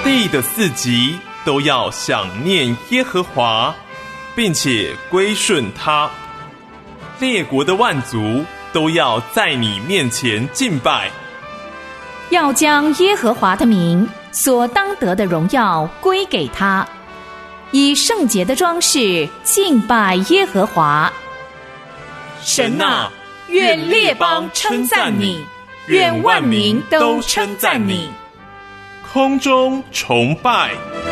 地的四极都要想念耶和华，并且归顺他。列国的万族都要在你面前敬拜， 要将耶和华的名所当得的荣耀归给他，以圣洁的装饰敬拜耶和华。神啊，愿列邦称赞你，愿万民都称赞你。 空中崇拜。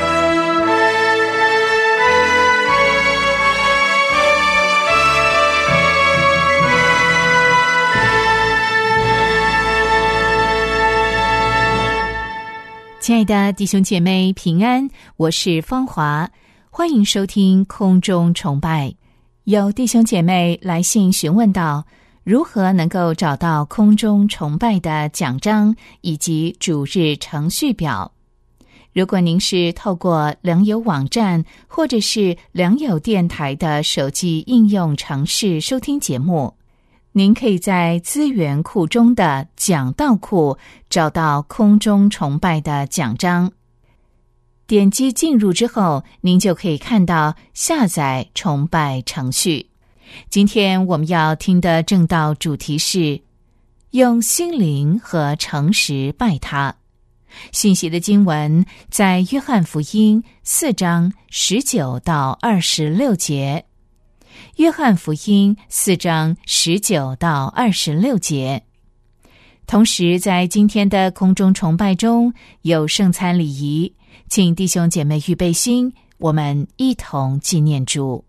亲爱的弟兄姐妹平安，我是芳华，欢迎收听空中崇拜。有弟兄姐妹来信询问到，如何能够找到空中崇拜的讲章以及主日程序表。如果您是透过良友网站或者是良友电台的手机应用程式收听节目，您可以在资源库中的讲道库找到空中崇拜的讲章，点击进入之后，您就可以看到下载崇拜程序。今天我们要听的正道主题是用心灵和诚实拜他。信息的经文在约翰福音4章19到26节。约翰福音4章19到26节。同时在今天的空中崇拜中有圣餐礼仪，请弟兄姐妹预备心，我们一同纪念主。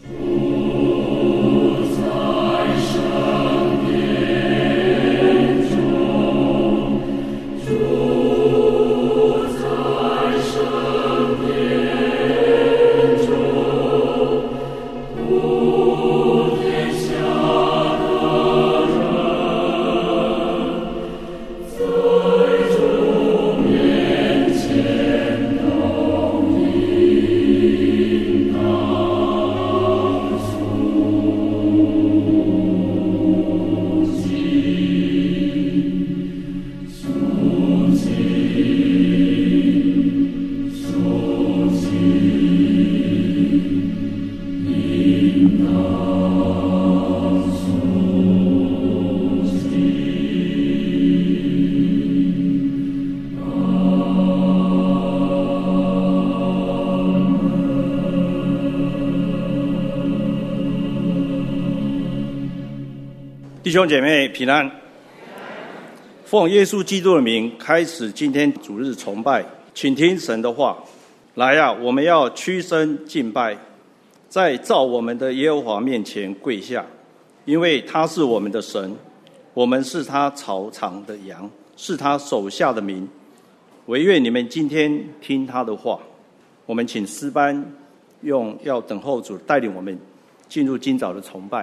弟兄姐妹平安，奉耶稣基督的名开始今天主日崇拜，请听神的话。来啊，我们要屈身敬拜，在造我们的耶和华面前跪下，因为他是我们的神，我们是他草场的羊，是他手下的民。惟愿你们今天听他的话。我们请诗班要等候主带领我们进入今早的崇拜。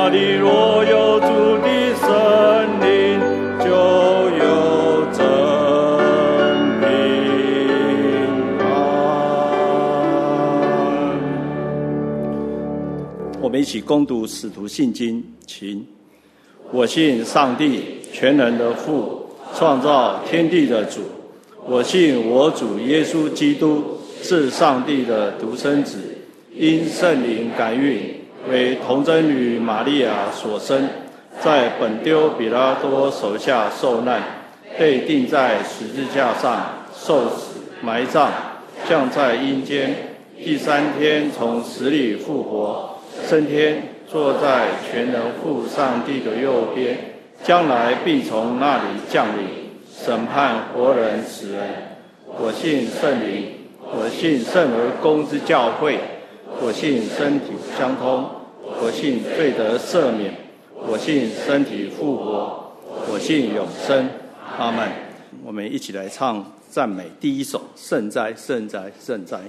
那里若有主的圣灵，就有真平安。我们一起恭读使徒信经，请。我信上帝，全能的父，创造天地的主。我信我主耶稣基督是上帝的独生子，因圣灵感孕，为童贞女玛利亚所生，在本丢彼拉多手下受难，被钉在十字架上，受死，埋葬，降在阴间，第三天从死里复活，升天，坐在全能父上帝的右边，将来必从那里降临，审判活人死人。我信圣灵，我信圣而公之教会，我信身体相通，我信罪得赦免，我信身体复活，我信永生。阿们。我们一起来唱赞美第一首，圣哉圣哉圣哉。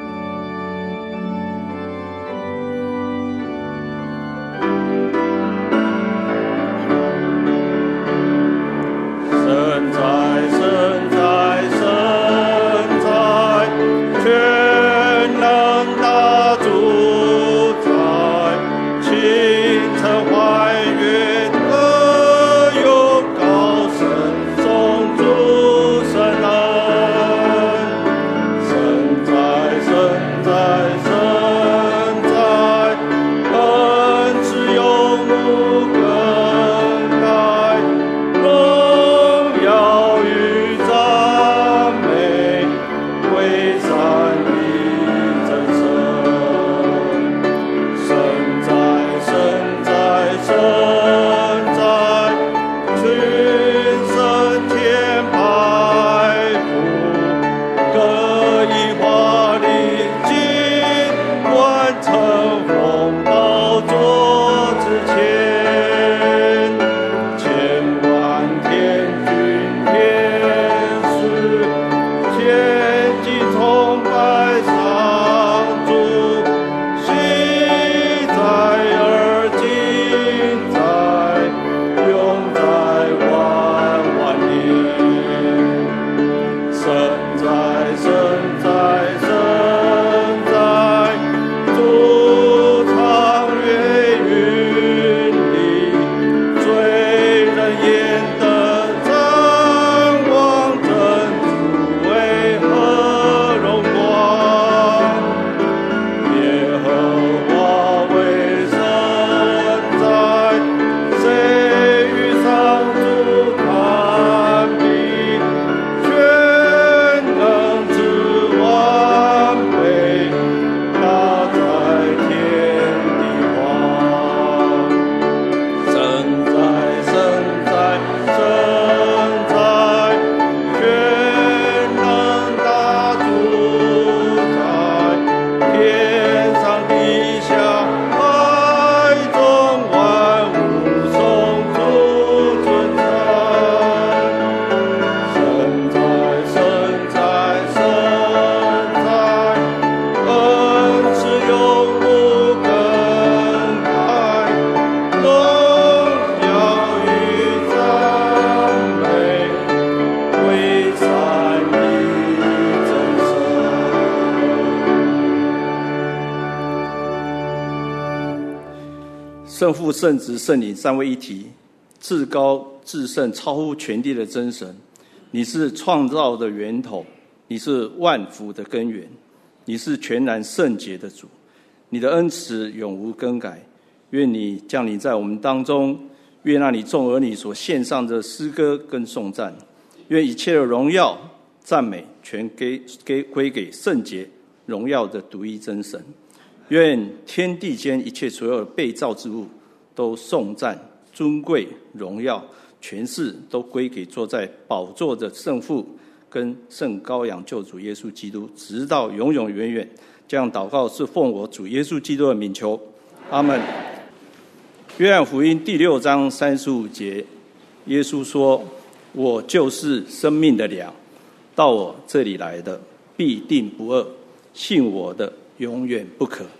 圣父、圣子、圣灵三位一体，至高至圣，超乎全地的真神。你是创造的源头，你是万福的根源，你是全然圣洁的主。你的恩慈永无更改。愿你降临在我们当中，愿那你众儿女所献上的诗歌跟颂赞，愿一切的荣耀、赞美全归给圣洁、荣耀的独一真神。愿天地间一切所有的被造之物都颂赞、尊贵、荣耀、权势都归给坐在宝座的圣父跟圣羔羊救主耶稣基督，直到永永远远。这样祷告是奉我主耶稣基督的名求，阿们。约翰福音第6章35节，耶稣说：“我就是生命的粮，到我这里来的必定不饿，信我的永远不渴。”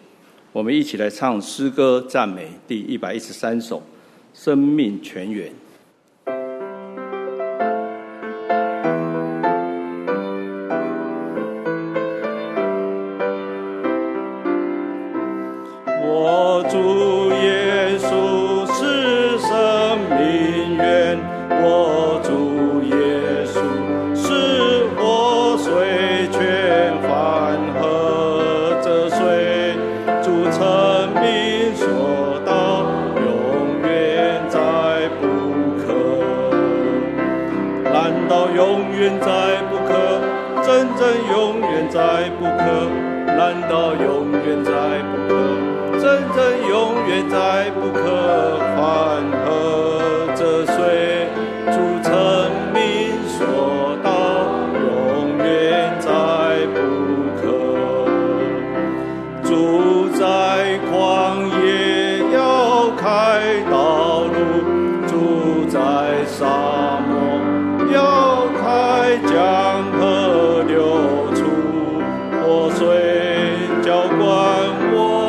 我们一起来唱诗歌赞美第113首《生命泉源》。我主耶稣是生命源，我主耶稣是活水泉，泛河这水，主成名所到，永远再不可。难道永远再不可？真正永远再不可？难道永远再不可？真正永远再不可，泛河这水，主成名所到，永远再不可。主在旷野要开道路，主在沙漠要开江河流出，活水浇灌我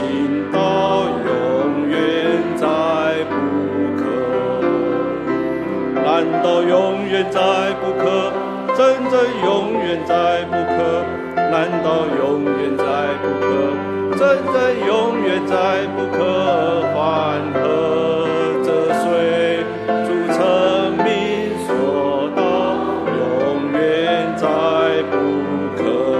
难道永远再不可？真正永远再不可？难道永远再不可？真正永远再不可？泛河这水，主成名所到，永远再不可。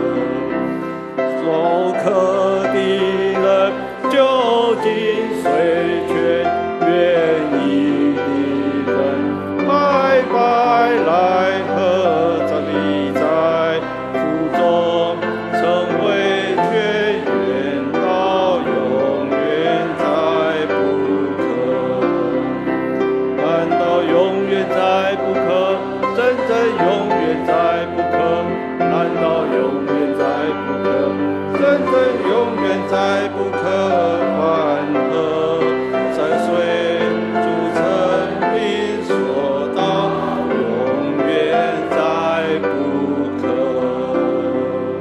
口渴的人就近水泉，愿意的人白白来喝，这里在腹中成为泉源，到永远再不可。难道永远再不可？真正永远再不可？难道永远再不可？真正永远再不可？泛河这水，主成名所到，永远再不可。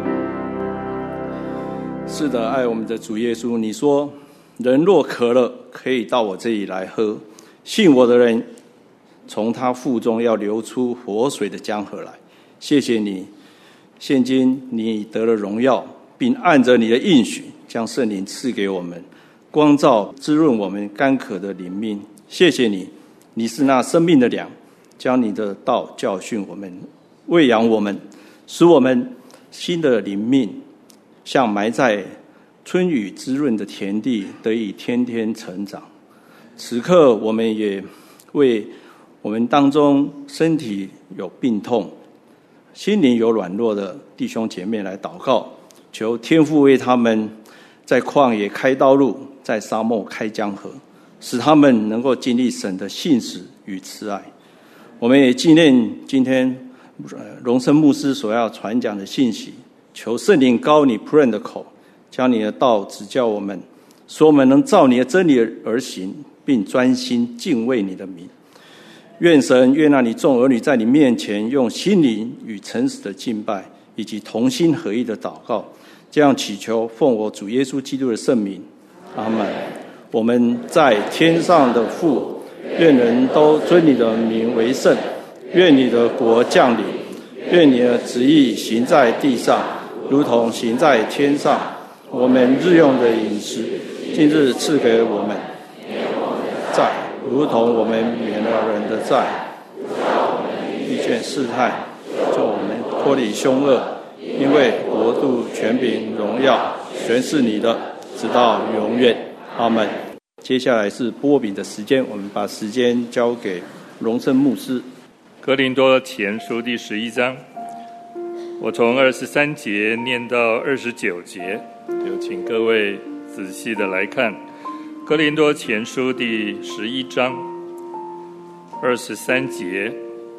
是的，爱我们的主耶稣，你说人若渴了，可以到我这里来喝，信我的人从他腹中要流出活水的江河来。谢谢你，现今你得了荣耀，并按着你的应许将圣灵赐给我们，光照滋润我们干渴的灵命。谢谢你，你是那生命的粮，将你的道教训我们，喂养我们，使我们新的灵命像埋在春雨滋润的田地，得以天天成长。此刻我们也为我们当中身体有病痛、心灵有软弱的弟兄姐妹来祷告，求天父为他们在旷野开道路，在沙漠开江河，使他们能够经历神的信实与慈爱。我们也纪念今天荣生牧师所要传讲的信息，求圣灵高你仆人的口，将你的道指教我们，使我们能照你的真理而行，并专心敬畏你的名。愿神悦纳你众儿女在你面前用心灵与诚实的敬拜，以及同心合意的祷告，这样祈求奉我主耶稣基督的圣名，阿们。我们在天上的父，愿人都尊你的名为圣，愿你的国降临，愿你的旨意行在地上，如同行在天上。我们日用的饮食，今日赐给我们，债如同我们免了人的债，遇见试探，救我们脱离凶恶，因为国度、权柄、荣耀全是你的，直到永远。阿们。接下来是擘饼的时间，我们把时间交给荣生牧师。 哥林多前书第11章，我从23节念到29节，有请各位仔细的来看。哥林多前书第11章23节，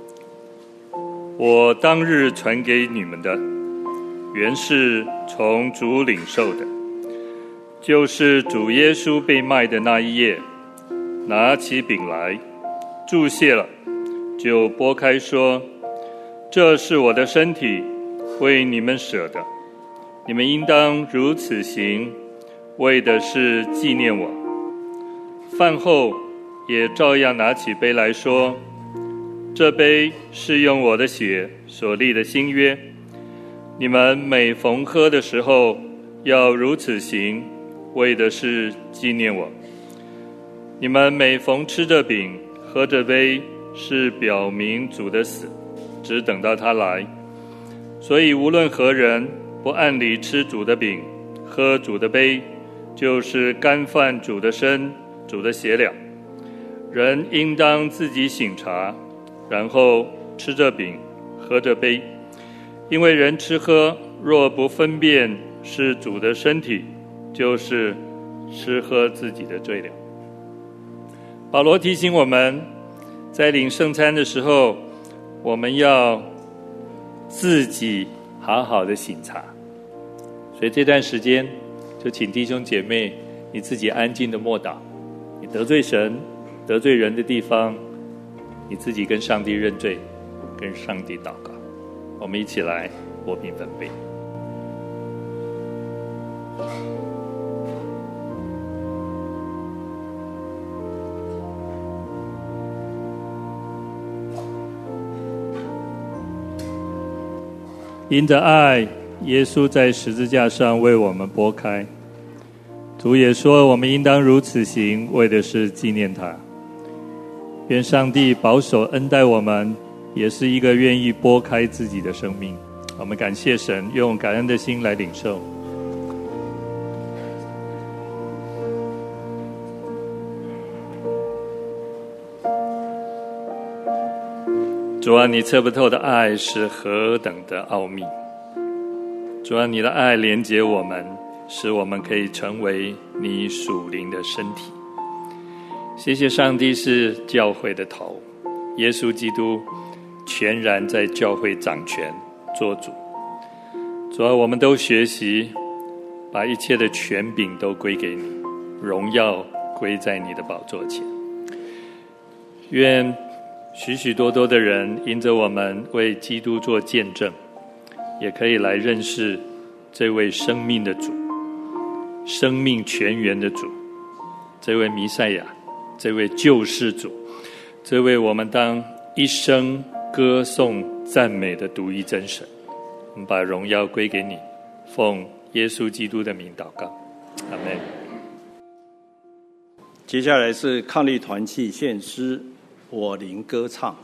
我当日传给你们的，原是从主领受的，就是主耶稣被卖的那一夜，拿起饼来，祝谢了，就拨开说，这是我的身体，为你们舍的，你们应当如此行， 为的是纪念我。饭后也照样拿起杯来说，这杯是用我的血所立的新约，你们每逢喝的时候要如此行，为的是纪念我。你们每逢吃这饼喝这杯，是表明主的死，只等到他来。所以无论何人不按理吃主的饼喝主的杯，就是干犯主的身主的血了。人应当自己省察，然后吃这饼喝这杯。因为人吃喝若不分辨是主的身体，就是吃喝自己的罪了。保罗提醒我们，在领圣餐的时候，我们要自己好好的省察。所以这段时间就请弟兄姐妹你自己安静的默祷，你得罪神得罪人的地方，你自己跟上帝认罪，跟上帝祷告。我们一起来和平分杯。因着爱，耶稣在十字架上为我们拨开。主也说，我们应当如此行，为的是纪念他。愿上帝保守恩待我们，也是一个愿意拨开自己的生命。我们感谢神，用感恩的心来领受。主啊，你测不透的爱是何等的奥秘。主啊，你的爱连结我们，使我们可以成为你属灵的身体。谢谢上帝是教会的头，耶稣基督全然在教会掌权做主。主啊，我们都学习把一切的权柄都归给你，荣耀归在你的宝座前。愿许许多多的人因着我们为基督做见证，也可以来认识这位生命的主，生命泉源的主，这位弥赛亚，这位救世主，这位我们当一生歌颂赞美的独一真神。我们把荣耀归给你，奉耶稣基督的名祷告，阿们。 接下来是抗力团契献诗，我灵歌唱。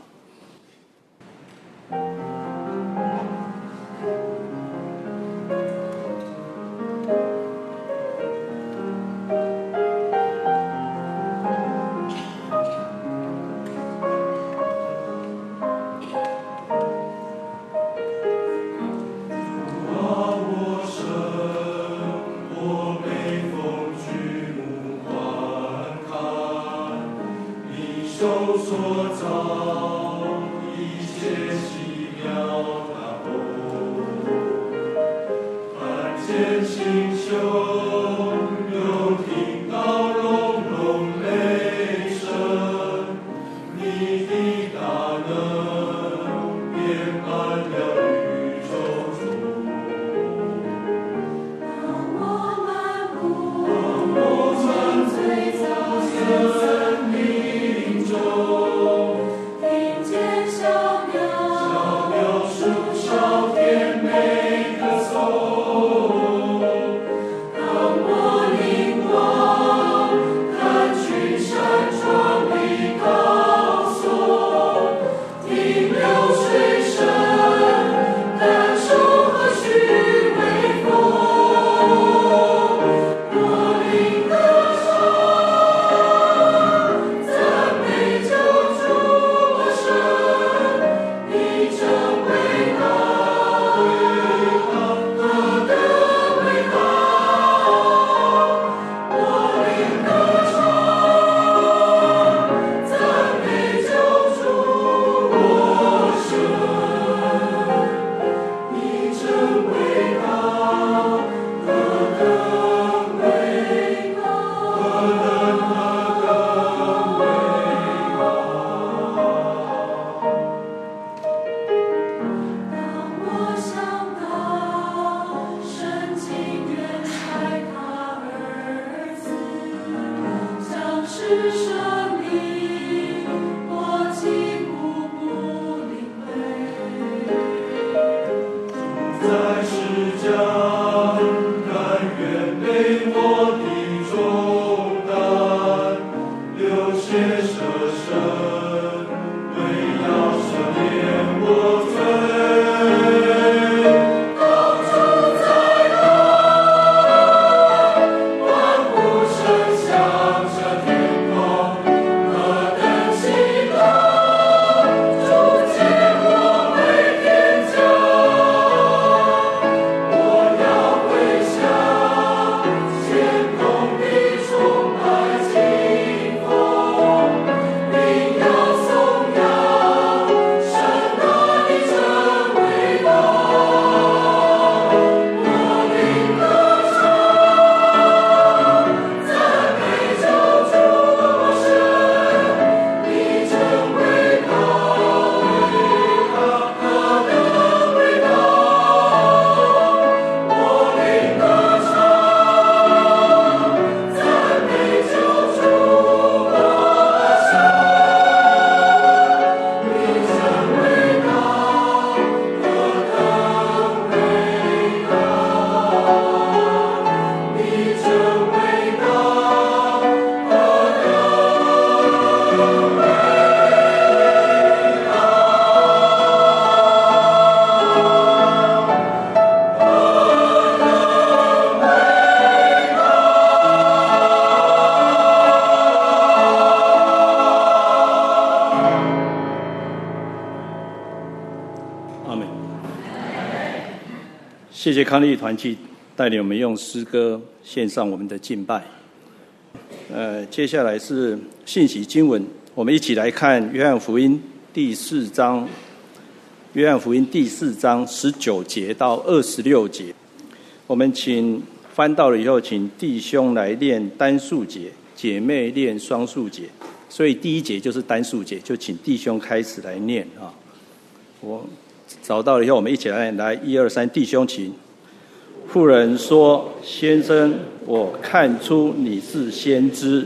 谢谢康利团契带领我们用诗歌献上我们的敬拜。接下来是信息经文，我们一起来看约翰福音第4章，约翰福音第4章19节到26节。我们请翻到了以后，请弟兄来念单数节，姐妹念双数节。所以第一节就是单数节，就请弟兄开始来念啊。我找到了以后，我们一起来1、2、3，弟兄请。妇人说：“先生，我看出你是先知。”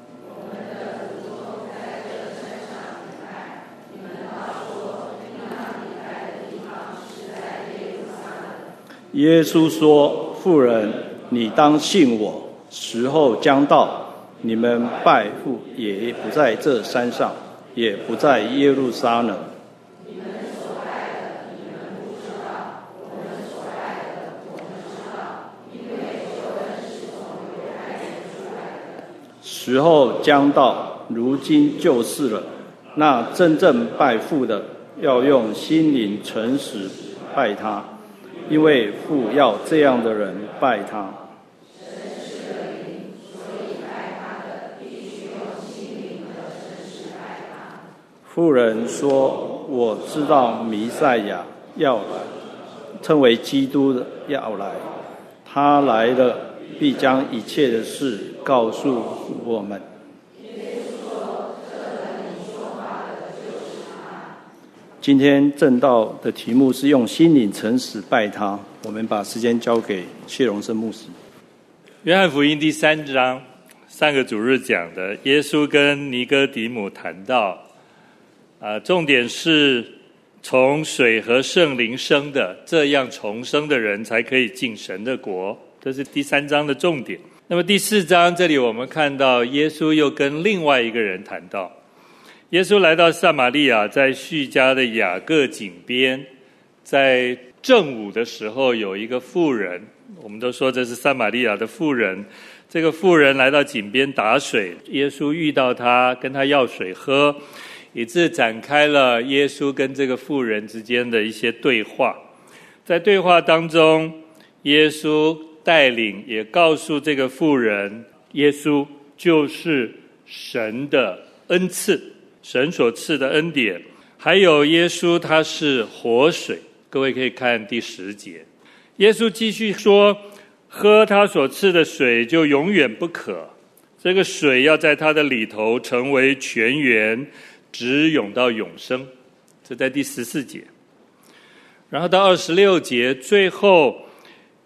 耶稣说：“妇人，你当信我，时候将到，你们拜父也不在这山上，也不在耶路撒冷。时候将到，如今就是了。那真正拜父的，要用心灵诚实拜他，因为父要这样的人拜他。”妇人说：“我知道弥赛亚要来，称为基督的要来，他来了，必将一切的事告诉我们。”今天正道的题目是用心灵诚实拜他。我们把时间交给谢荣生牧师。 约翰福音第3章，上个主日讲的，耶稣跟尼哥底母谈到，重点是从水和圣灵生的，这样重生的人才可以进神的国，这是第3章的重点。那么第4章这里我们看到耶稣又跟另外一个人谈到，耶稣来到撒玛利亚，在叙加的雅各井边，在正午的时候有一个妇人，我们都说这是撒玛利亚的妇人，这个妇人来到井边打水，耶稣遇到她，跟她要水喝，以致展开了耶稣跟这个妇人之间的一些对话。在对话当中，耶稣带领也告诉这个妇人，耶稣就是神的恩赐，神所赐的恩典，还有耶稣他是活水。各位可以看第10节，耶稣继续说，喝他所赐的水就永远不渴，这个水要在他的里头成为泉源，直涌到永生。这在第14节。然后到26节，最后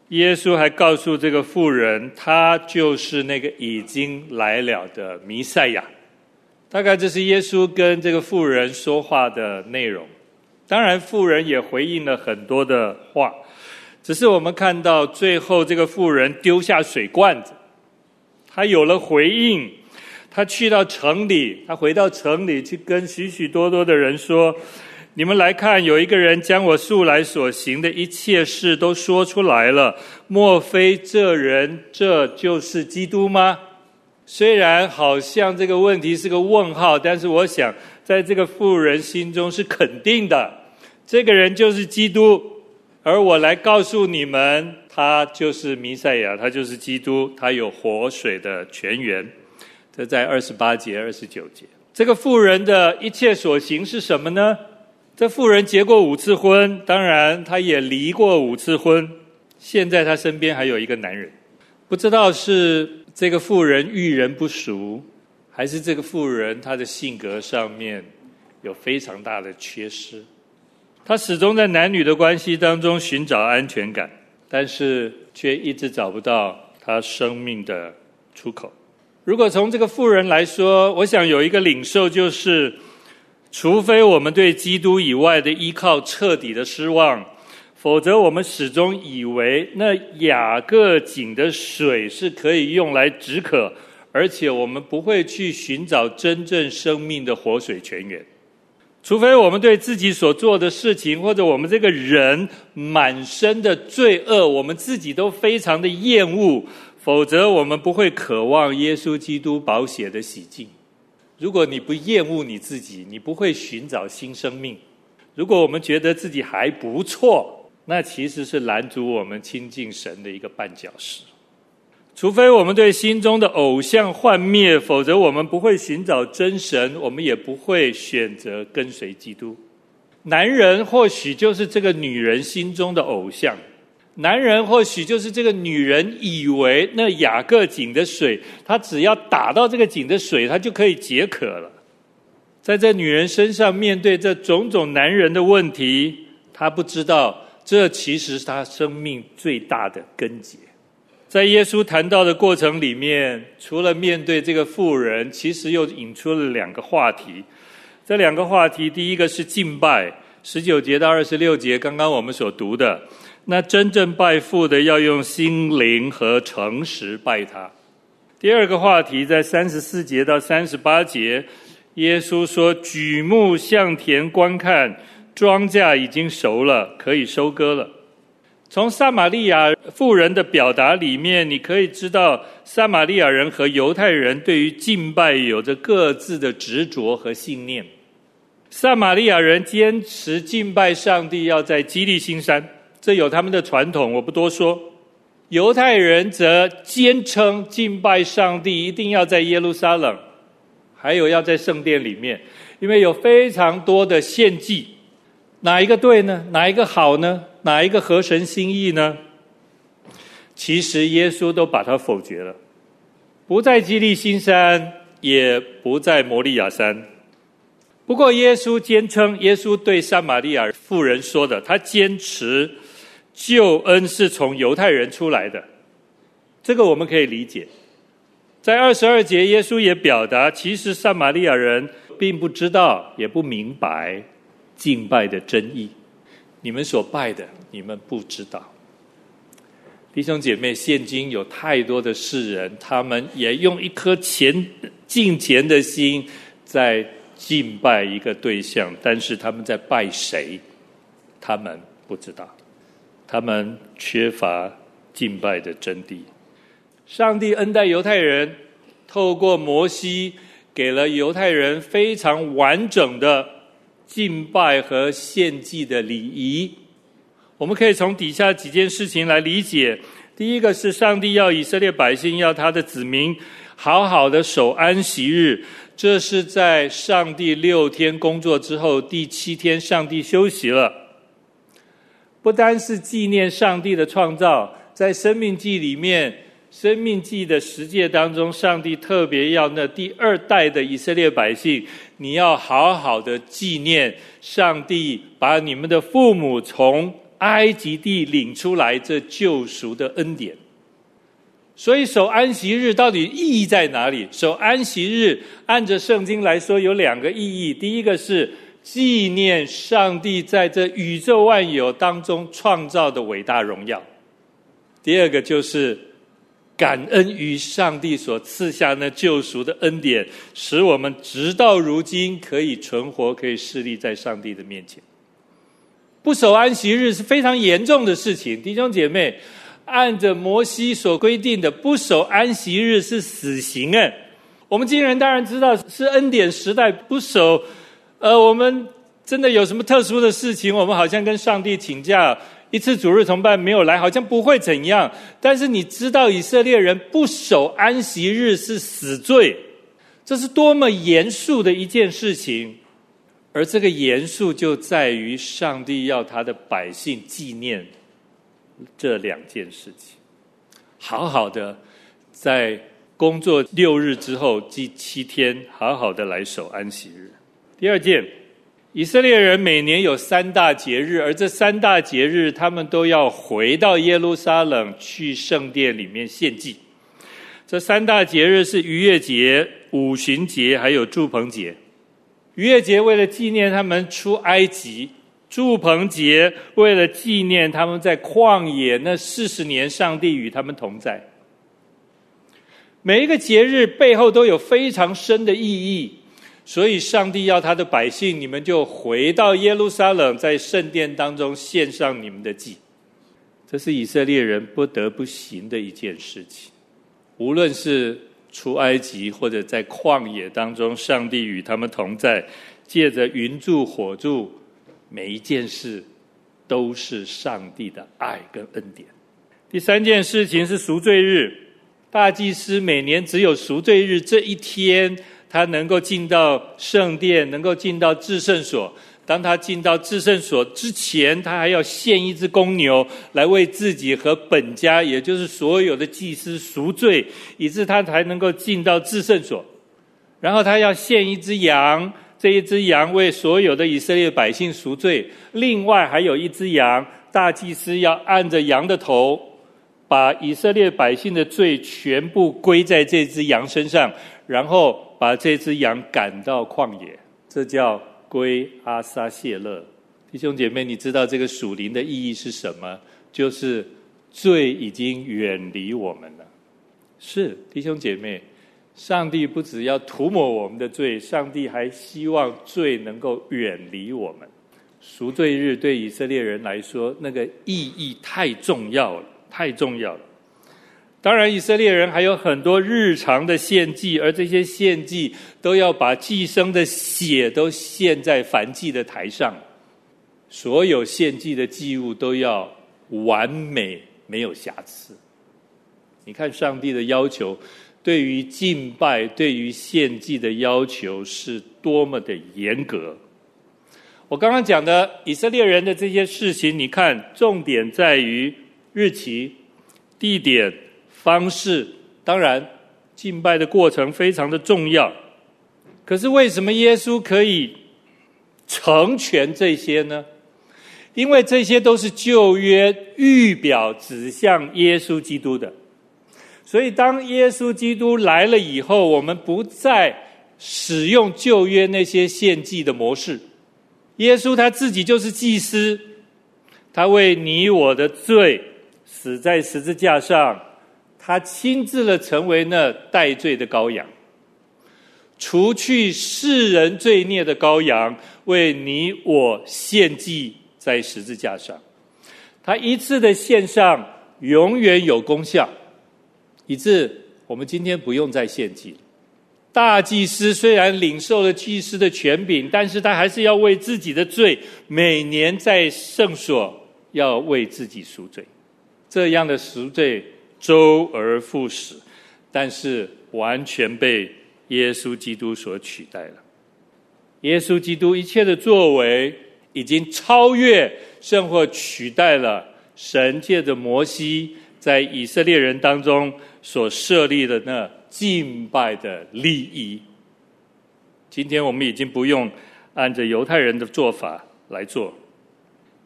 耶稣还告诉这个妇人，他就是那个已经来了的弥赛亚。大概这是耶稣跟这个妇人说话的内容。当然妇人也回应了很多的话，只是我们看到最后这个妇人丢下水罐子，她有了回应，她去到城里，她回到城里去跟许许多多的人说，你们来看，有一个人将我素来所行的一切事都说出来了，莫非这人这就是基督吗？虽然好像这个问题是个问号，但是我想在这个妇人心中是肯定的，这个人就是基督，而我来告诉你们，他就是弥赛亚，他就是基督，他有活水的泉源。这在28节、29节。这个妇人的一切所行是什么呢？这妇人结过5次婚，当然她也离过5次婚，现在她身边还有一个男人。不知道是这个妇人遇人不淑，还是这个妇人她的性格上面有非常大的缺失。她始终在男女的关系当中寻找安全感，但是却一直找不到她生命的出口。如果从这个妇人来说，我想有一个领受，就是除非我们对基督以外的依靠彻底的失望，否则我们始终以为那雅各井的水是可以用来止渴，而且我们不会去寻找真正生命的活水泉源。除非我们对自己所做的事情，或者我们这个人满身的罪恶，我们自己都非常的厌恶，否则我们不会渴望耶稣基督宝血的洗净。如果你不厌恶你自己，你不会寻找新生命。如果我们觉得自己还不错，那其实是拦阻我们亲近神的一个绊脚石。除非我们对心中的偶像幻灭，否则我们不会寻找真神，我们也不会选择跟随基督。男人或许就是这个女人心中的偶像，男人或许就是这个女人以为那雅各井的水，她只要打到这个井的水，她就可以解渴了。在这女人身上面对这种种男人的问题，她不知道这其实是她生命最大的根结。在耶稣谈到的过程里面，除了面对这个妇人，其实又引出了2个话题。这2个话题，第一个是敬拜，19节到26节，刚刚我们所读的，那真正拜父的要用心灵和诚实拜他。第2个话题在34节到38节，耶稣说，举目向田观看，庄稼已经熟了，可以收割了。从撒玛利亚妇人的表达里面，你可以知道撒玛利亚人和犹太人对于敬拜有着各自的执着和信念。撒玛利亚人坚持敬拜上帝要在基利心山，这有他们的传统，我不多说。犹太人则坚称敬拜上帝一定要在耶路撒冷，还有要在圣殿里面，因为有非常多的献祭。哪一个对呢？哪一个好呢？哪一个合神心意呢？其实耶稣都把它否决了，不在基利心山，也不在摩利亚山。不过耶稣坚称，耶稣对撒玛利亚妇人说的，他坚持救恩是从犹太人出来的，这个我们可以理解。在22节，耶稣也表达，其实撒玛利亚人并不知道，也不明白敬拜的真意。你们所拜的，你们不知道。弟兄姐妹，现今有太多的世人，他们也用一颗敬虔的心在敬拜一个对象，但是他们在拜谁，他们不知道，他们缺乏敬拜的真谛。上帝恩待犹太人，透过摩西给了犹太人非常完整的敬拜和献祭的礼仪。我们可以从底下几件事情来理解。第一个是上帝要以色列百姓，要他的子民好好的守安息日，这是在上帝6天工作之后，第7天上帝休息了。不单是纪念上帝的创造，在生命记里面，生命记的10诫当中，上帝特别要那第2代的以色列百姓，你要好好的纪念上帝把你们的父母从埃及地领出来这救赎的恩典。所以守安息日到底意义在哪里？守安息日按着圣经来说有2个意义，第一个是纪念上帝在这宇宙万有当中创造的伟大荣耀，第二个就是感恩于上帝所赐下那救赎的恩典，使我们直到如今可以存活，可以侍立在上帝的面前。不守安息日是非常严重的事情，弟兄姐妹，按着摩西所规定的，不守安息日是死刑。我们今天人当然知道是恩典时代，不守我们真的有什么特殊的事情，我们好像跟上帝请假一次主日崇拜没有来，好像不会怎样。但是你知道以色列人不守安息日是死罪，这是多么严肃的一件事情。而这个严肃就在于上帝要他的百姓纪念这2件事情，好好的在工作6日之后第7天好好的来守安息日。第2件，以色列人每年有3大节日，而这3大节日他们都要回到耶路撒冷去圣殿里面献祭。这3大节日是逾越节、五旬节还有住棚节。逾越节为了纪念他们出埃及，住棚节为了纪念他们在旷野那40年上帝与他们同在。每一个节日背后都有非常深的意义，所以上帝要他的百姓，你们就回到耶路撒冷，在圣殿当中献上你们的祭。这是以色列人不得不行的一件事情，无论是出埃及或者在旷野当中，上帝与他们同在，借着云柱火柱，每一件事都是上帝的爱跟恩典。第3件事情是赎罪日，大祭司每年只有赎罪日这一天，他能够进到圣殿，能够进到至圣所。当他进到至圣所之前，他还要献一只公牛来为自己和本家，也就是所有的祭司赎罪，以致他才能够进到至圣所。然后他要献一只羊，这一只羊为所有的以色列百姓赎罪。另外还有一只羊，大祭司要按着羊的头，把以色列百姓的罪全部归在这只羊身上，然后把这只羊赶到旷野，这叫归阿撒谢勒。弟兄姐妹，你知道这个属灵的意义是什么？就是罪已经远离我们了。是，弟兄姐妹，上帝不只要涂抹我们的罪，上帝还希望罪能够远离我们。赎罪日对以色列人来说，那个意义太重要了，太重要了。当然以色列人还有很多日常的献祭，而这些献祭都要把祭牲的血都献在燔祭的台上，所有献祭的祭物都要完美，没有瑕疵。你看上帝的要求，对于敬拜，对于献祭的要求是多么的严格。我刚刚讲的以色列人的这些事情，你看重点在于日期、地点、方式，当然敬拜的过程非常的重要。可是为什么耶稣可以成全这些呢？因为这些都是旧约预表指向耶稣基督的。所以当耶稣基督来了以后，我们不再使用旧约那些献祭的模式。耶稣他自己就是祭司，他为你我的罪死在十字架上，他亲自的成为那代罪的羔羊，除去世人罪孽的羔羊，为你我献祭在十字架上。他一次的献上永远有功效，以致我们今天不用再献祭了。大祭司虽然领受了祭司的权柄，但是他还是要为自己的罪每年在圣所要为自己赎罪。这样的赎罪周而复始，但是完全被耶稣基督所取代了。耶稣基督一切的作为已经超越甚或取代了神借着摩西在以色列人当中所设立的那敬拜的礼仪。今天我们已经不用按着犹太人的做法来做。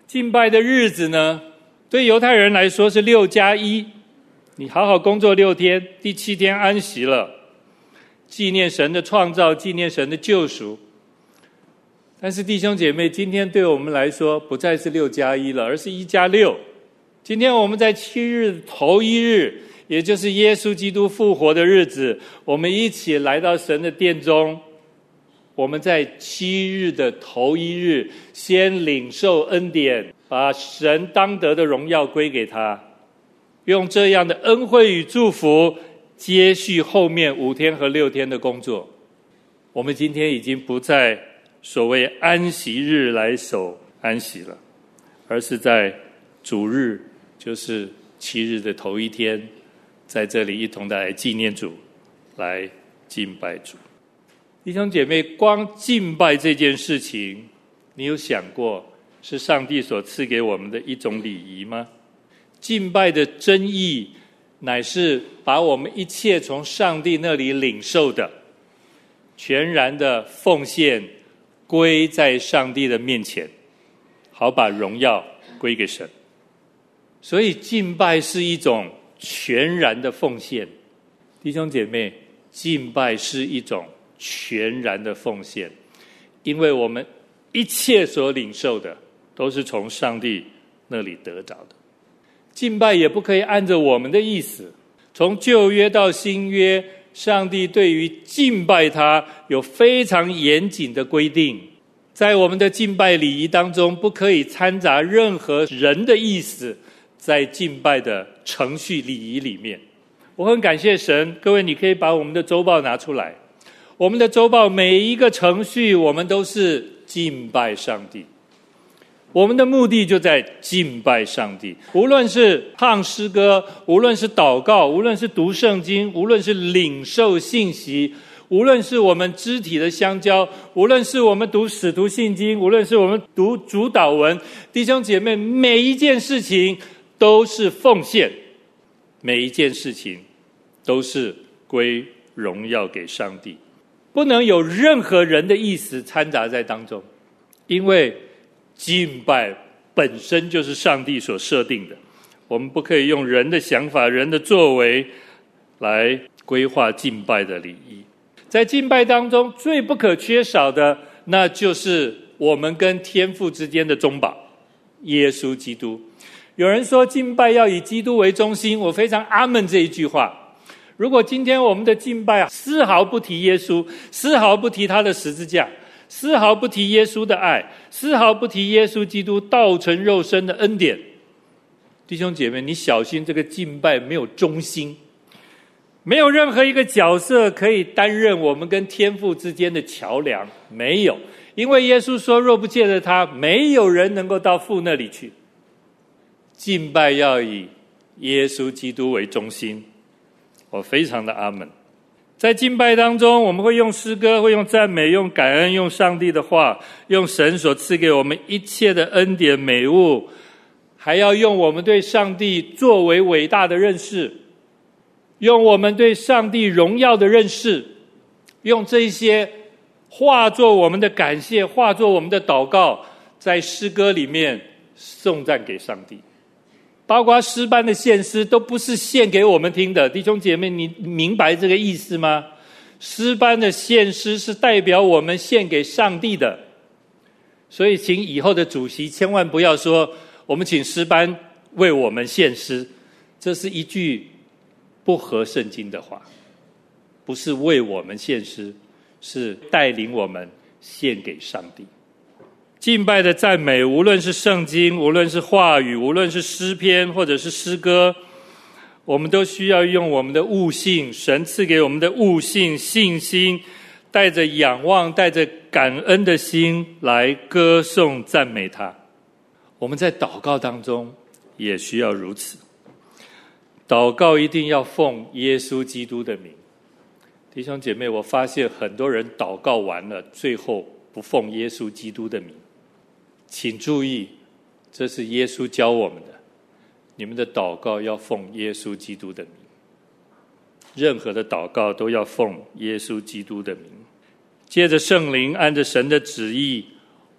敬拜的日子呢，对犹太人来说是6+1，你好好工作6天，第7天安息了，纪念神的创造，纪念神的救赎。但是弟兄姐妹，今天对我们来说不再是6+1了，而是1+6。今天我们在7日头1日，也就是耶稣基督复活的日子，我们一起来到神的殿中，我们在7日的头1日先领受恩典，把神当得的荣耀归给他，用这样的恩惠与祝福接续后面5天和6天的工作。我们今天已经不在所谓安息日来守安息了，而是在主日，就是7日的头1天，在这里一同的来纪念主，来敬拜主。弟兄姐妹，光敬拜这件事情，你有想过是上帝所赐给我们的一种礼仪吗？敬拜的真意乃是把我们一切从上帝那里领受的全然的奉献归在上帝的面前，好把荣耀归给神。所以敬拜是一种全然的奉献。弟兄姐妹，敬拜是一种全然的奉献，因为我们一切所领受的都是从上帝那里得着的。敬拜也不可以按着我们的意思，从旧约到新约，上帝对于敬拜他有非常严谨的规定。在我们的敬拜礼仪当中，不可以掺杂任何人的意思在敬拜的程序礼仪里面。我很感谢神，各位你可以把我们的周报拿出来，我们的周报每一个程序我们都是敬拜上帝，我们的目的就在敬拜上帝。无论是唱诗歌，无论是祷告，无论是读圣经，无论是领受信息，无论是我们肢体的相交，无论是我们读使徒信经，无论是我们读主祷文，弟兄姐妹，每一件事情都是奉献，每一件事情都是归荣耀给上帝，不能有任何人的意思掺杂在当中，因为敬拜本身就是上帝所设定的，我们不可以用人的想法、人的作为来规划敬拜的礼仪。在敬拜当中最不可缺少的，那就是我们跟天父之间的中保，耶稣基督。有人说敬拜要以基督为中心，我非常阿们这一句话。如果今天我们的敬拜丝毫不提耶稣，丝毫不提他的十字架，丝毫不提耶稣的爱，丝毫不提耶稣基督道成肉身的恩典，弟兄姐妹，你小心这个敬拜没有中心，没有任何一个角色可以担任我们跟天父之间的桥梁，没有。因为耶稣说，若不借着他，没有人能够到父那里去。敬拜要以耶稣基督为中心，我非常的阿们。在敬拜当中，我们会用诗歌，会用赞美，用感恩，用上帝的话，用神所赐给我们一切的恩典美物，还要用我们对上帝作为伟大的认识，用我们对上帝荣耀的认识，用这些化作我们的感谢，化作我们的祷告，在诗歌里面颂赞给上帝。包括诗班的献诗都不是献给我们听的，弟兄姐妹，你明白这个意思吗？诗班的献诗是代表我们献给上帝的。所以请以后的主席千万不要说我们请诗班为我们献诗，这是一句不合圣经的话。不是为我们献诗，是带领我们献给上帝。敬拜的赞美，无论是圣经，无论是话语，无论是诗篇或者是诗歌，我们都需要用我们的悟性，神赐给我们的悟性、信心，带着仰望，带着感恩的心来歌颂赞美他。我们在祷告当中也需要如此，祷告一定要奉耶稣基督的名。弟兄姐妹，我发现很多人祷告完了，最后不奉耶稣基督的名。请注意，这是耶稣教我们的，你们的祷告要奉耶稣基督的名，任何的祷告都要奉耶稣基督的名。借着圣灵，按着神的旨意，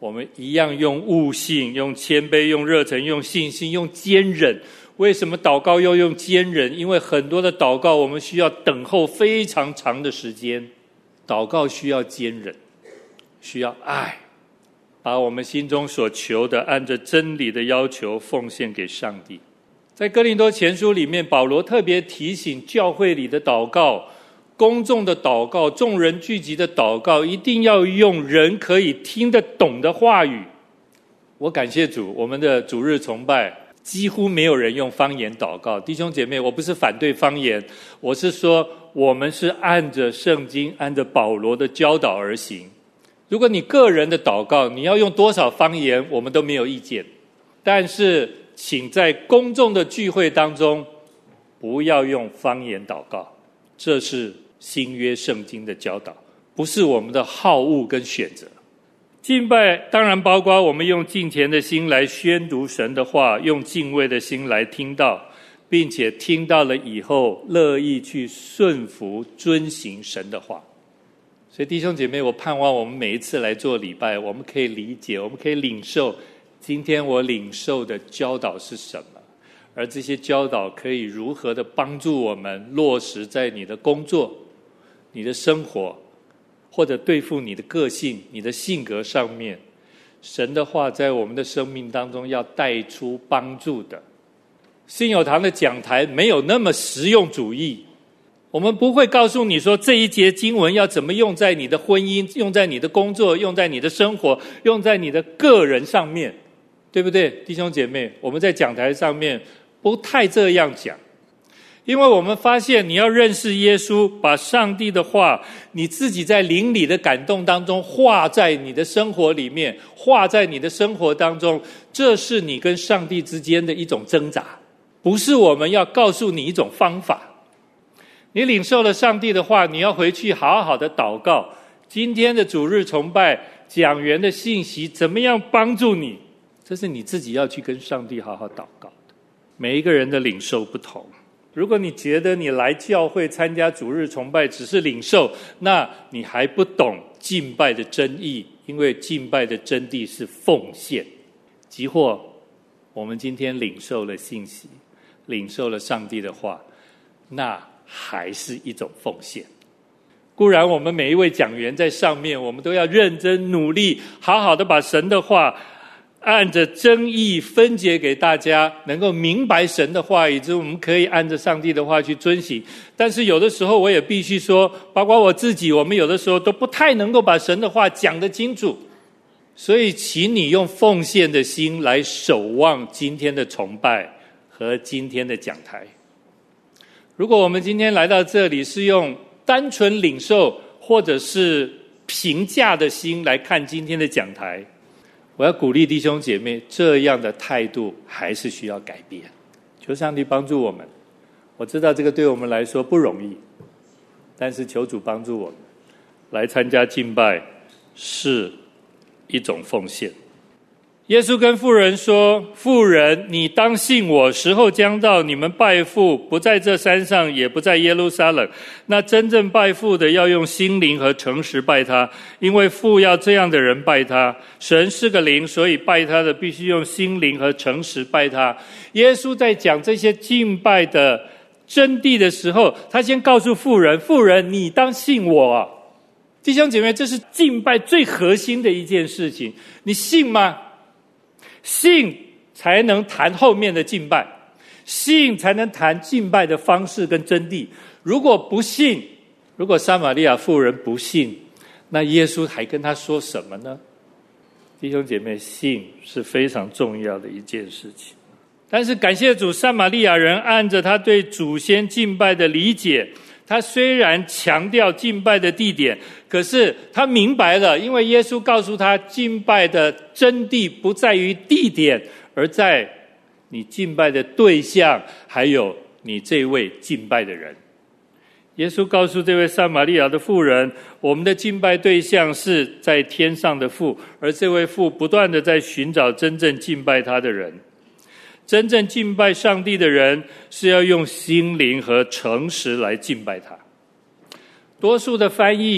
我们一样用悟性、用谦卑、用热忱、用信心、用坚忍。为什么祷告要用坚忍？因为很多的祷告我们需要等候非常长的时间，祷告需要坚忍，需要爱，把我们心中所求的按着真理的要求奉献给上帝。在哥林多前书里面，保罗特别提醒教会里的祷告、公众的祷告、众人聚集的祷告，一定要用人可以听得懂的话语。我感谢主，我们的主日崇拜几乎没有人用方言祷告。弟兄姐妹，我不是反对方言，我是说我们是按着圣经、按着保罗的教导而行。如果你个人的祷告，你要用多少方言，我们都没有意见。但是请在公众的聚会当中不要用方言祷告，这是新约圣经的教导，不是我们的好恶跟选择。敬拜当然包括我们用敬虔的心来宣读神的话，用敬畏的心来听到，并且听到了以后乐意去顺服遵行神的话。所以弟兄姐妹，我盼望我们每一次来做礼拜，我们可以理解，我们可以领受今天我领受的教导是什么，而这些教导可以如何的帮助我们落实在你的工作、你的生活，或者对付你的个性、你的性格上面。神的话在我们的生命当中要带出帮助的。信友堂的讲台没有那么实用主义，我们不会告诉你说这一节经文要怎么用在你的婚姻、用在你的工作、用在你的生活、用在你的个人上面，对不对？弟兄姐妹，我们在讲台上面不太这样讲，因为我们发现你要认识耶稣，把上帝的话你自己在灵里的感动当中化在你的生活里面，化在你的生活当中，这是你跟上帝之间的一种挣扎，不是我们要告诉你一种方法。你领受了上帝的话，你要回去好好的祷告，今天的主日崇拜讲员的信息怎么样帮助你，这是你自己要去跟上帝好好祷告的。每一个人的领受不同，如果你觉得你来教会参加主日崇拜只是领受，那你还不懂敬拜的真意，因为敬拜的真谛是奉献。即或我们今天领受了信息，领受了上帝的话，那还是一种奉献。固然我们每一位讲员在上面，我们都要认真努力，好好的把神的话按着真意分解给大家，能够明白神的话，以致我们可以按着上帝的话去遵行。但是有的时候我也必须说，包括我自己，我们有的时候都不太能够把神的话讲得清楚。所以请你用奉献的心来守望今天的崇拜和今天的讲台。如果我们今天来到这里是用单纯领受或者是评价的心来看今天的讲台，我要鼓励弟兄姐妹，这样的态度还是需要改变。求上帝帮助我们。我知道这个对我们来说不容易，但是求主帮助我们。来参加敬拜是一种奉献。耶稣跟妇人说，妇人，你当信我，时候将到，你们拜父不在这山上，也不在耶路撒冷。那真正拜父的要用心灵和诚实拜他，因为父要这样的人拜他。神是个灵，所以拜他的必须用心灵和诚实拜他。耶稣在讲这些敬拜的真谛的时候，他先告诉妇人，妇人，你当信我啊。弟兄姐妹，这是敬拜最核心的一件事情。你信吗？信才能谈后面的敬拜，信才能谈敬拜的方式跟真谛。如果不信，如果撒玛利亚妇人不信，那耶稣还跟他说什么呢？弟兄姐妹，信是非常重要的一件事情。但是感谢主，撒玛利亚人按着他对祖先敬拜的理解，他虽然强调敬拜的地点，可是他明白了，因为耶稣告诉他，敬拜的真谛不在于地点，而在你敬拜的对象，还有你这位敬拜的人。耶稣告诉这位撒玛利亚的妇人，我们的敬拜对象是在天上的父，而这位父不断的在寻找真正敬拜他的人。真正敬拜上帝的人是要用心灵和诚实来敬拜他。多数的翻译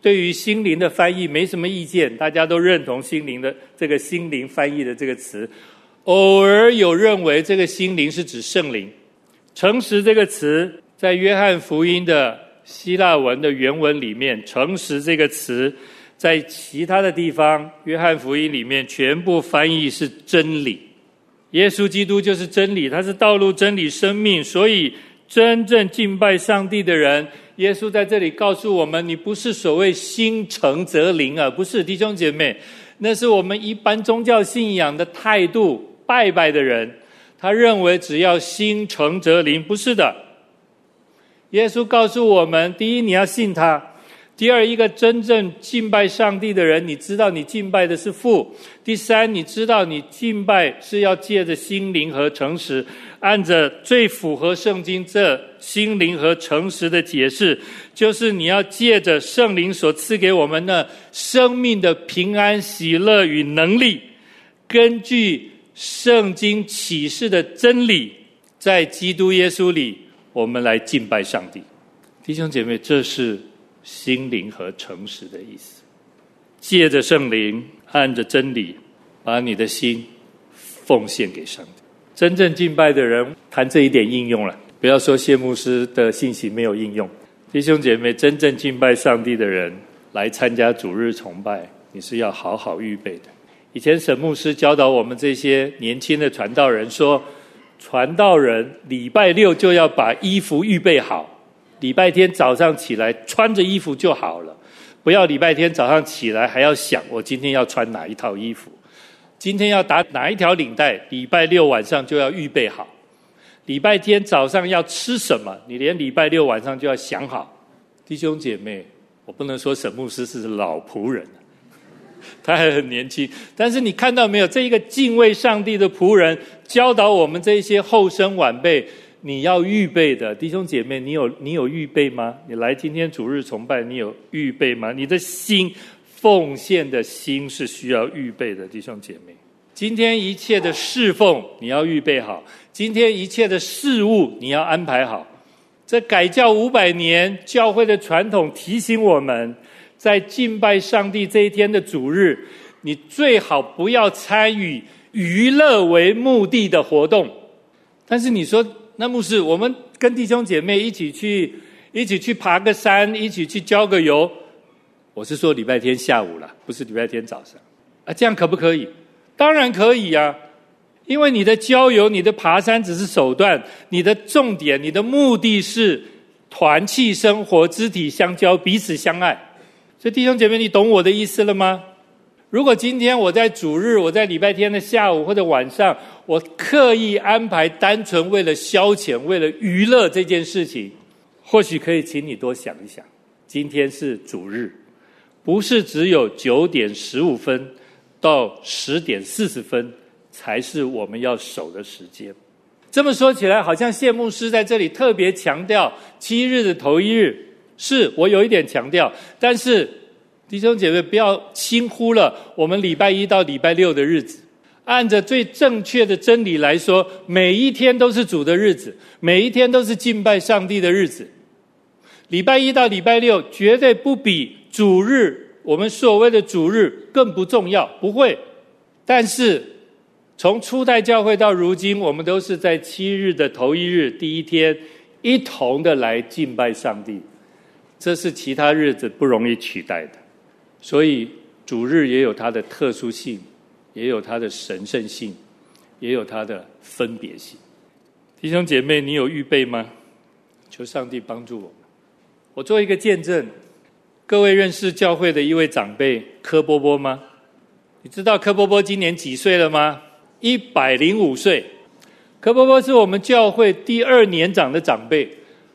对于心灵的翻译没什么意见，大家都认同心灵的这个心灵翻译的这个词。偶尔有认为这个心灵是指圣灵。诚实这个词在约翰福音的希腊文的原文里面，诚实这个词在其他的地方约翰福音里面全部翻译是真理。耶稣基督就是真理，他是道路真理生命，所以真正敬拜上帝的人，耶稣在这里告诉我们，你不是所谓心诚则灵啊，不是，弟兄姐妹，那是我们一般宗教信仰的态度。拜拜的人他认为只要心诚则灵，不是的。耶稣告诉我们，第一你要信他，第二一个真正敬拜上帝的人，你知道你敬拜的是父，第三你知道你敬拜是要借着心灵和诚实，按着最符合圣经这心灵和诚实的解释，就是你要借着圣灵所赐给我们的生命的平安喜乐与能力，根据圣经启示的真理，在基督耶稣里我们来敬拜上帝。弟兄姐妹，这是心灵和诚实的意思。借着圣灵，按着真理，把你的心奉献给上帝。真正敬拜的人谈这一点应用了，不要说谢牧师的信息没有应用。弟兄姐妹，真正敬拜上帝的人来参加主日崇拜，你是要好好预备的。以前沈牧师教导我们这些年轻的传道人说，传道人礼拜六就要把衣服预备好，礼拜天早上起来穿着衣服就好了，不要礼拜天早上起来还要想我今天要穿哪一套衣服，今天要打哪一条领带，礼拜六晚上就要预备好，礼拜天早上要吃什么，你连礼拜六晚上就要想好。弟兄姐妹，我不能说沈牧师是老仆人，他还很年轻，但是你看到没有，这一个敬畏上帝的仆人教导我们这些后生晚辈，你要预备的。弟兄姐妹，你有预备吗？你来今天主日崇拜，你有预备吗？你的心，奉献的心是需要预备的。弟兄姐妹，今天一切的侍奉你要预备好，今天一切的事务你要安排好。这改教500年教会的传统提醒我们，在敬拜上帝这一天的主日，你最好不要参与娱乐为目的的活动。但是你说，那牧师，我们跟弟兄姐妹一起去爬个山，一起去郊个游，我是说礼拜天下午啦，不是礼拜天早上啊，这样可不可以？当然可以啊，因为你的郊游，你的爬山只是手段，你的重点，你的目的是团契生活，肢体相交，彼此相爱。所以弟兄姐妹，你懂我的意思了吗？如果今天我在主日，我在礼拜天的下午或者晚上，我刻意安排单纯为了消遣，为了娱乐这件事情，或许可以请你多想一想，今天是主日，不是只有9点15分到10点40分才是我们要守的时间。这么说起来，好像谢牧师在这里特别强调7日的头一日，是我有一点强调，但是弟兄姐妹不要轻忽了我们礼拜1到礼拜6的日子。按着最正确的真理来说，每一天都是主的日子，每一天都是敬拜上帝的日子。礼拜1到礼拜6绝对不比主日，我们所谓的主日更不重要，不会。但是从初代教会到如今，我们都是在7日的头一日第一天一同的来敬拜上帝，这是其他日子不容易取代的。所以主日也有它的特殊性，也有它的神圣性，也有它的分别性。弟兄姐妹，你有预备吗？求上帝帮助我们。我做一个见证，各位认识教会的一位长辈柯波波吗？你知道柯波波今年几岁了吗？105岁。柯波波是我们教会第2年长的长辈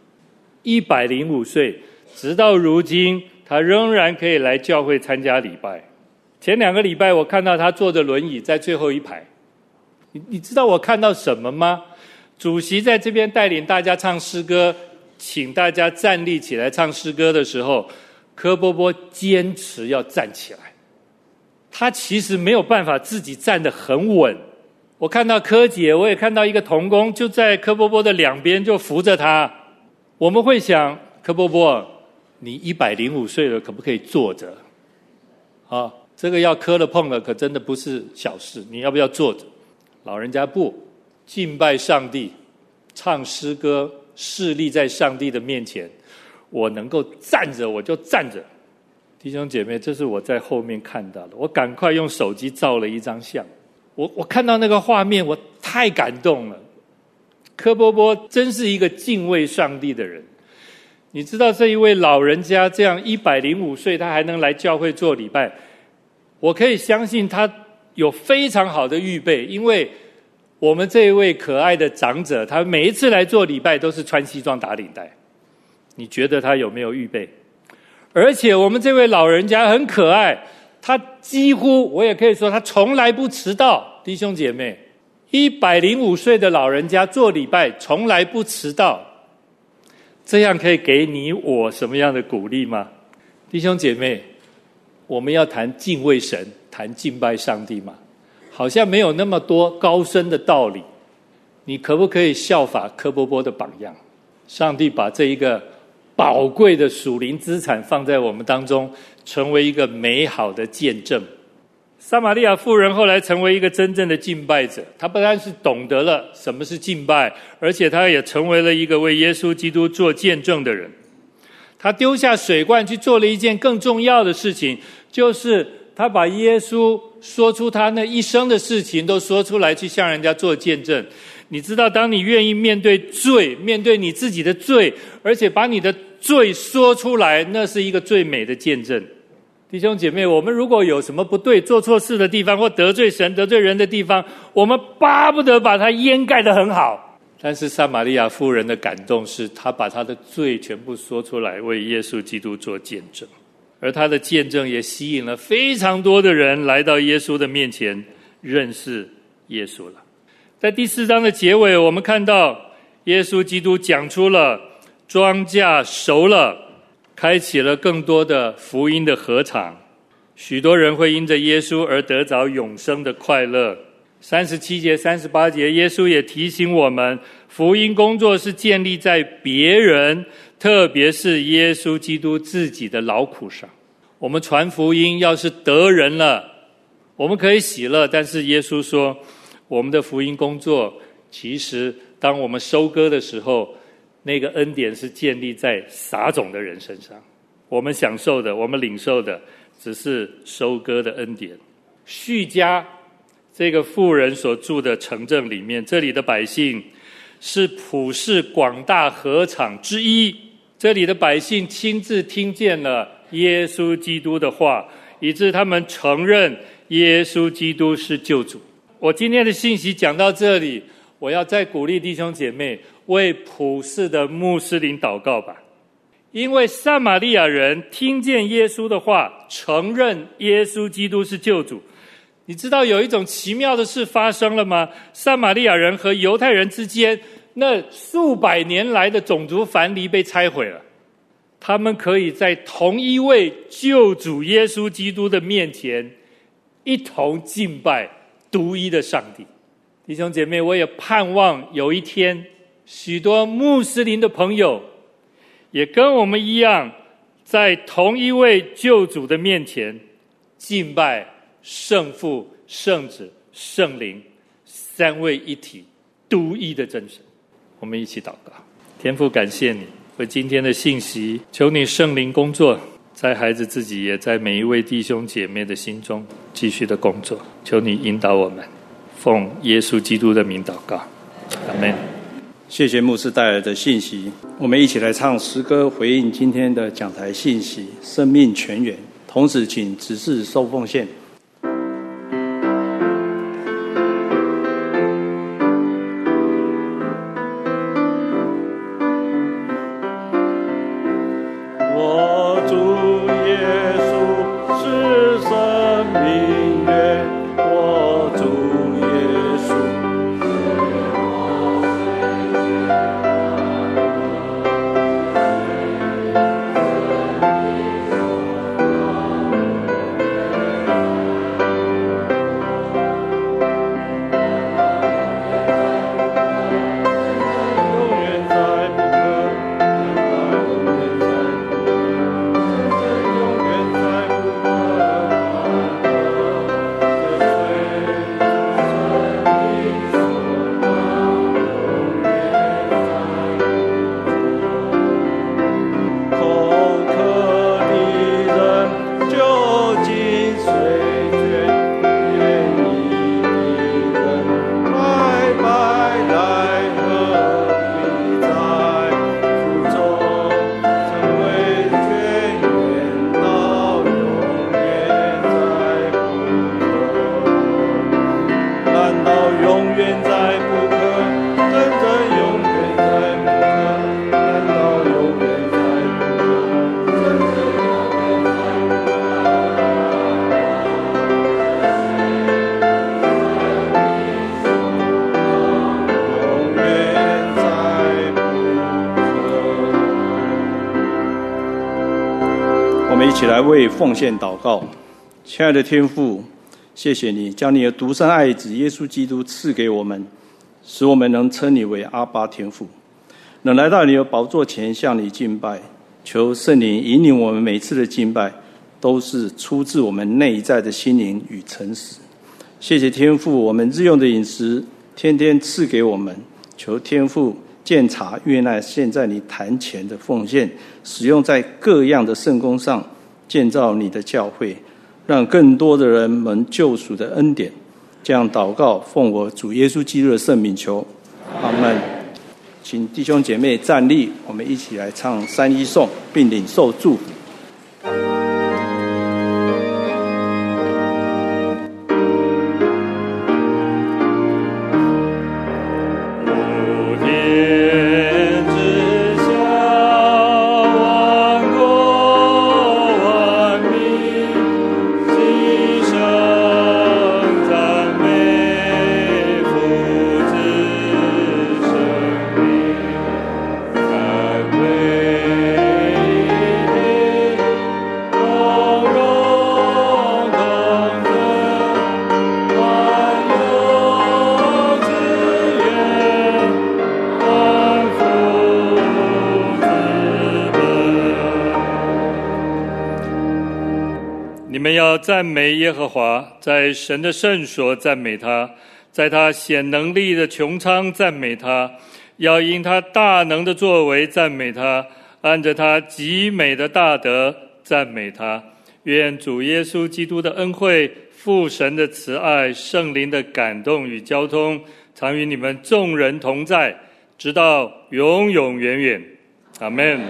，105岁，直到如今他仍然可以来教会参加礼拜。前2个礼拜我看到他坐着轮椅在最后一排，你知道我看到什么吗？主席在这边带领大家唱诗歌，请大家站立起来唱诗歌的时候，柯波波坚持要站起来。他其实没有办法自己站得很稳，我看到柯姐，我也看到一个同工就在柯波波的2边就扶着他。我们会想，柯波波， 你105岁了，可不可以坐着？啊，这个要磕了碰了，可真的不是小事。你要不要坐着？老人家不，敬拜上帝，唱诗歌，侍立在上帝的面前。我能够站着，我就站着。弟兄姐妹，这是我在后面看到的，我赶快用手机照了一张相。我看到那个画面，我太感动了。柯波波真是一个敬畏上帝的人。你知道这一位老人家这样105岁，他还能来教会做礼拜，我可以相信他有非常好的预备，因为我们这一位可爱的长者，他每一次来做礼拜都是穿西装打领带。你觉得他有没有预备？而且我们这位老人家很可爱，他几乎，我也可以说他从来不迟到。弟兄姐妹，105岁的老人家做礼拜从来不迟到，这样可以给你我什么样的鼓励吗？弟兄姐妹，我们要谈敬畏神，谈敬拜上帝吗？好像没有那么多高深的道理。你可不可以效法柯波波的榜样？上帝把这一个宝贵的属灵资产放在我们当中，成为一个美好的见证。撒玛利亚妇人后来成为一个真正的敬拜者，她不但是懂得了什么是敬拜，而且她也成为了一个为耶稣基督做见证的人。她丢下水罐去做了一件更重要的事情，就是她把耶稣说出他那一生的事情都说出来，去向人家做见证。你知道，当你愿意面对罪，面对你自己的罪，而且把你的罪说出来，那是一个最美的见证。弟兄姐妹，我们如果有什么不对，做错事的地方，或得罪神得罪人的地方，我们巴不得把它掩盖得很好。但是撒玛利亚妇人的感动是，她把她的罪全部说出来，为耶稣基督做见证。而她的见证也吸引了非常多的人来到耶稣的面前，认识耶稣了。在第4章的结尾，我们看到耶稣基督讲出了庄稼熟了，开启了更多的福音的禾场，许多人会因着耶稣而得着永生的快乐。37节、38节，耶稣也提醒我们，福音工作是建立在别人，特别是耶稣基督自己的劳苦上。我们传福音要是得人了，我们可以喜乐，但是耶稣说，我们的福音工作，其实当我们收割的时候，那个恩典是建立在撒种的人身上。我们享受的，我们领受的，只是收割的恩典。叙加这个妇人所住的城镇里面，这里的百姓是普世广大禾场之一。这里的百姓亲自听见了耶稣基督的话，以致他们承认耶稣基督是救主。我今天的信息讲到这里，我要再鼓励弟兄姐妹为普世的穆斯林祷告吧。因为撒玛利亚人听见耶稣的话，承认耶稣基督是救主。你知道有一种奇妙的事发生了吗？撒玛利亚人和犹太人之间那数百年来的种族藩篱被拆毁了，他们可以在同一位救主耶稣基督的面前一同敬拜独一的上帝。弟兄姐妹，我也盼望有一天，许多穆斯林的朋友也跟我们一样，在同一位救主的面前敬拜圣父、圣子、圣灵三位一体独一的真神。我们一起祷告。天父，感谢你为今天的信息，求你圣灵工作在孩子自己，也在每一位弟兄姐妹的心中继续的工作。求你引导我们，奉耶稣基督的名祷告，阿们。 谢谢牧师带来的信息，我们一起来唱诗歌回应今天的讲台信息，生命泉源。同时请执事收奉献。 来为奉献祷告。亲爱的天父，谢谢你将你的独生爱子耶稣基督赐给我们，使我们能称你为阿爸天父，能来到你的宝座前向你敬拜。求圣灵引领我们每次的敬拜，都是出自我们内在的心灵与诚实。谢谢天父，我们日用的饮食天天赐给我们，求天父鉴察悦纳现在你坛前的奉献，使用在各样的圣工上，建造你的教会，让更多的人蒙救赎的恩典。这样祷告，奉我主耶稣基督的圣名求，阿们。请弟兄姐妹站立，我们一起来唱3-1颂，并领受祝福。 赞美耶和华，在神的圣所赞美他，在他显能力的穹苍赞美他，要因他大能的作为赞美他，按着他极美的大德赞美他。愿主耶稣基督的恩惠、父神的慈爱、圣灵的感动与交通，常与你们众人同在，直到永永远远。阿们。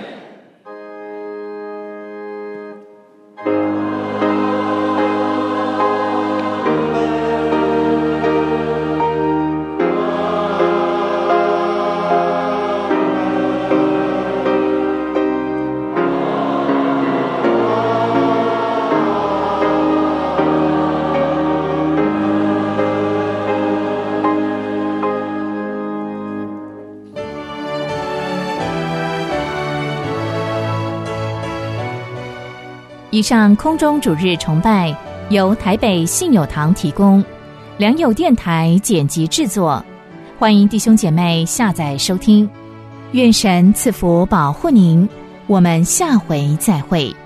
以上空中主日崇拜由台北信友堂提供，良友电台剪辑制作，欢迎弟兄姐妹下载收听。愿神赐福保护您，我们下回再会。